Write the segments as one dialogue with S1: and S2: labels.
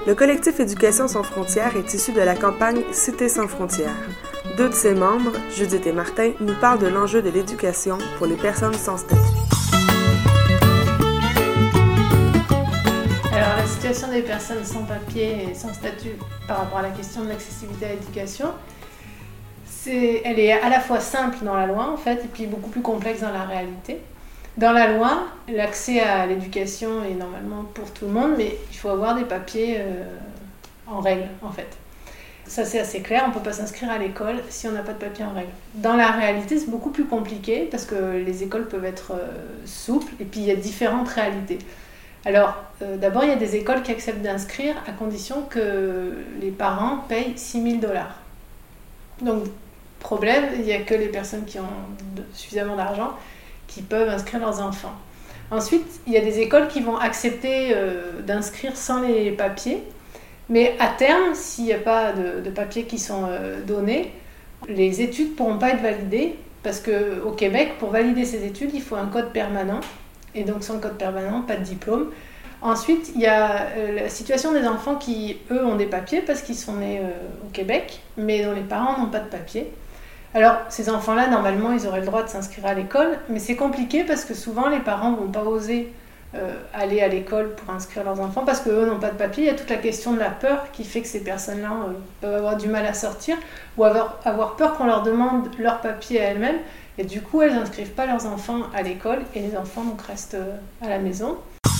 S1: Le collectif Éducation sans frontières est issu de la campagne Cité sans frontières. Deux de ses membres, Judith et Martin, nous parlent de l'enjeu de l'éducation pour les personnes sans statut.
S2: Alors, la situation des personnes sans papier et sans statut par rapport à la question de l'accessibilité à l'éducation, elle est à la fois simple dans la loi, en fait, et puis beaucoup plus complexe dans la réalité. Dans la loi, l'accès à l'éducation est normalement pour tout le monde, mais il faut avoir des papiers en règle, en fait. Ça, c'est assez clair, on ne peut pas s'inscrire à l'école si on n'a pas de papier en règle. Dans la réalité, c'est beaucoup plus compliqué parce que les écoles peuvent être souples et puis il y a différentes réalités. Alors, d'abord, il y a des écoles qui acceptent d'inscrire à condition que les parents payent $6 000. Donc, problème, il n'y a que les personnes qui ont suffisamment d'argent qui peuvent inscrire leurs enfants. Ensuite, il y a des écoles qui vont accepter d'inscrire sans les papiers, mais à terme, s'il n'y a pas de papiers qui sont donnés, les études ne pourront pas être validées, parce qu'au Québec, pour valider ces études, il faut un code permanent, et donc sans code permanent, pas de diplôme. Ensuite, il y a la situation des enfants qui, eux, ont des papiers, parce qu'ils sont nés au Québec, mais dont les parents n'ont pas de papiers. Alors, ces enfants-là, normalement, ils auraient le droit de s'inscrire à l'école, mais c'est compliqué parce que souvent, les parents ne vont pas oser aller à l'école pour inscrire leurs enfants parce qu'eux n'ont pas de papier. Il y a toute la question de la peur qui fait que ces personnes-là peuvent avoir du mal à sortir ou avoir peur qu'on leur demande leur papier à elles-mêmes. Et du coup, elles n'inscrivent pas leurs enfants à l'école et les enfants donc restent à la maison.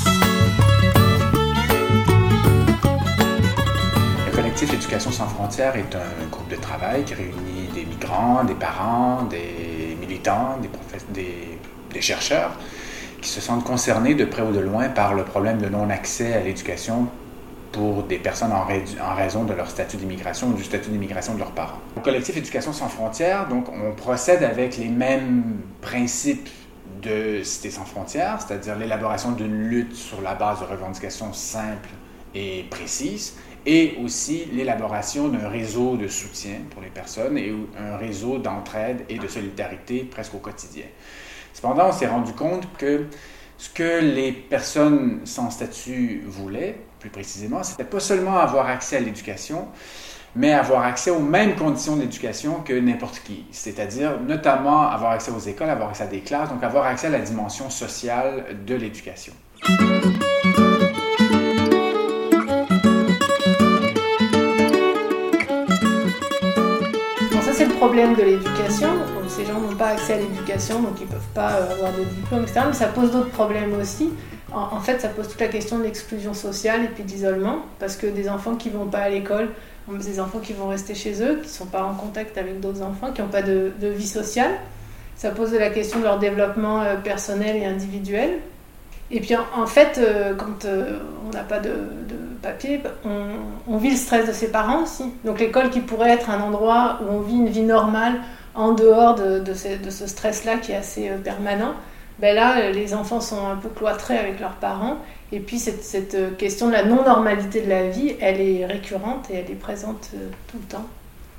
S3: Le collectif Éducation sans frontières est un groupe de travail qui réunit des migrants, des parents, des militants, des chercheurs qui se sentent concernés de près ou de loin par le problème de non-accès à l'éducation pour des personnes en raison de leur statut d'immigration ou du statut d'immigration de leurs parents. Au collectif Éducation sans frontières, donc, on procède avec les mêmes principes de Cité sans frontières, c'est-à-dire l'élaboration d'une lutte sur la base de revendications simples et précises, et aussi l'élaboration d'un réseau de soutien pour les personnes et un réseau d'entraide et de solidarité presque au quotidien. Cependant, on s'est rendu compte que ce que les personnes sans statut voulaient, plus précisément, c'était pas seulement avoir accès à l'éducation, mais avoir accès aux mêmes conditions d'éducation que n'importe qui. C'est-à-dire, notamment, avoir accès aux écoles, avoir accès à des classes, donc avoir accès à la dimension sociale de l'éducation.
S2: C'est le problème de l'éducation. Ces gens n'ont pas accès à l'éducation, donc ils ne peuvent pas avoir de diplôme, etc. Mais ça pose d'autres problèmes aussi. En fait, ça pose toute la question de l'exclusion sociale et puis de l'isolement, parce que des enfants qui ne vont pas à l'école, des enfants qui vont rester chez eux, qui ne sont pas en contact avec d'autres enfants, qui n'ont pas de vie sociale. Ça pose la question de leur développement personnel et individuel. Et puis en fait, quand on n'a pas de papier, on vit le stress de ses parents aussi. Donc l'école qui pourrait être un endroit où on vit une vie normale en dehors de ce stress-là qui est assez permanent, ben là les enfants sont un peu cloîtrés avec leurs parents. Et puis cette question de la non-normalité de la vie, elle est récurrente et elle est présente tout le temps.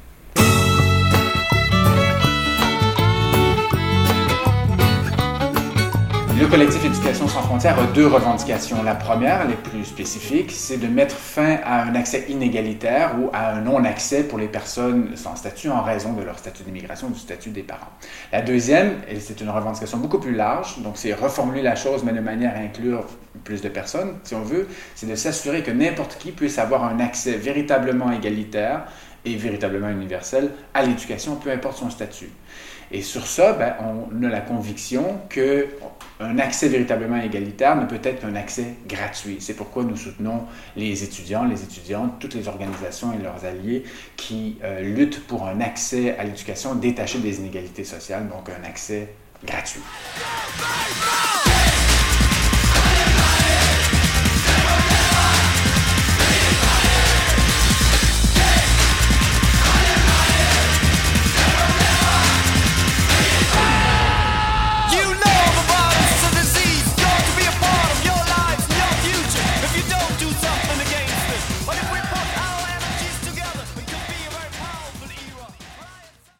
S3: Le collectif Éducation sans frontières a deux revendications. La première, les plus spécifiques, c'est de mettre fin à un accès inégalitaire ou à un non-accès pour les personnes sans statut en raison de leur statut d'immigration ou du statut des parents. La deuxième, et c'est une revendication beaucoup plus large, donc c'est reformuler la chose mais de manière à inclure plus de personnes, si on veut, c'est de s'assurer que n'importe qui puisse avoir un accès véritablement égalitaire et véritablement universel à l'éducation, peu importe son statut. Et sur ça, on a la conviction qu'un accès véritablement égalitaire ne peut être qu'un accès gratuit. C'est pourquoi nous soutenons les étudiants, les étudiantes, toutes les organisations et leurs alliés qui luttent pour un accès à l'éducation détaché des inégalités sociales, donc un accès gratuit.